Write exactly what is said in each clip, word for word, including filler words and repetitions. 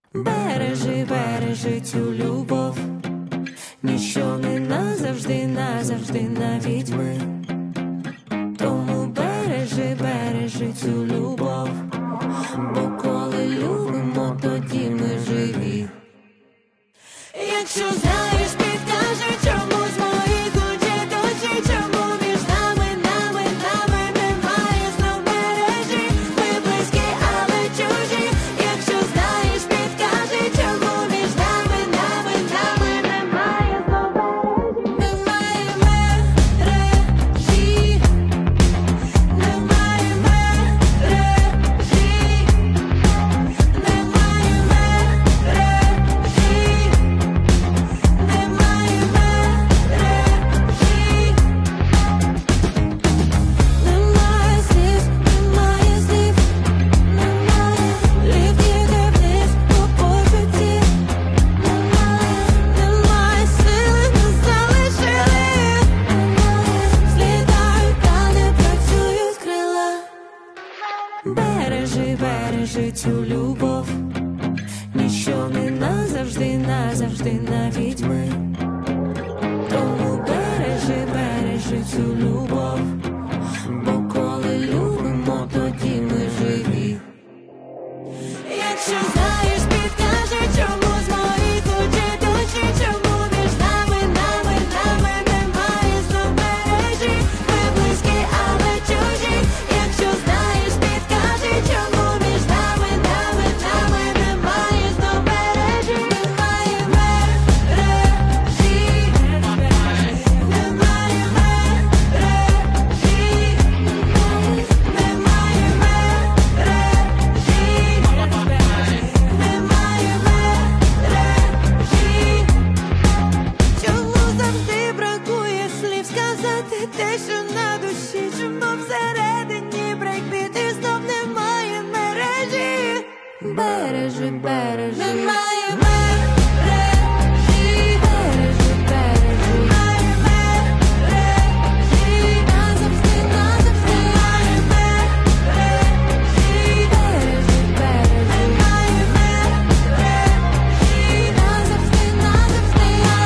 Бережи, бережи цю любов, ніщо не назавжди, назавжди, навіть ми. Тому бережи, бережи цю любов, бо коли любимо, тоді ми живі. Якщо знаєш, підкажи, чому з моїх очей дощі, чому між нами, нами, нами немає знов мережі. Ми близькі, але чужі. Якщо знаєш, підкажи, чому між нами, нами, нами немає знов мережі. Немає мережі, немає мережі, немає мережі. Немає слів, немає слів, немає літніх вниз по почутті. Немає сили, не залишили. Злітають, та не працюють крила. Бережи, бережи цю любов, ніщо не назавжди, назавжди, навіть ми. Тому бережи, бережи цю любов, бо коли любимо, тоді ми живі. Якщо знаєш, підкажи, чому з моїх очей дощі, чому між нами, нами, нами немає знов мережі. Ми близькі, але чужі. Якщо знаєш, підкажи, чому між нами, нами, нами немає знов мережі. Немає мережі, немає мережі, немає мережі, немає мережі. Чому завжди бракує слів сказати те, що на душі, чому всередині брейкбіт і знов немає мережі. Бережи, бережи, немає мережі, бережи, бережи, немає мережі, назавжди, назавжди, немає мережі, бережи, бережи, немає мережі, назавжди, назавжди.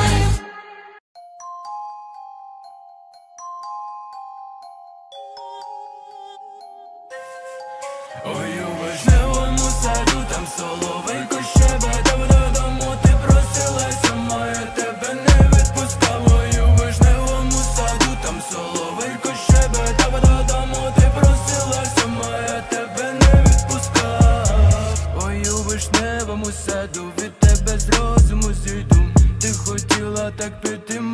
Ой, у вишневому саду, там соловейко щебетав, додому ти просилася, моя тебе не відпускав. Ой, у вишневому саду, там соловейко щебетав, додому ти просилася, моя тебе не відпускав. Ой, у вишневому саду, від тебе з розуму зійду. Ти хотіла так піти,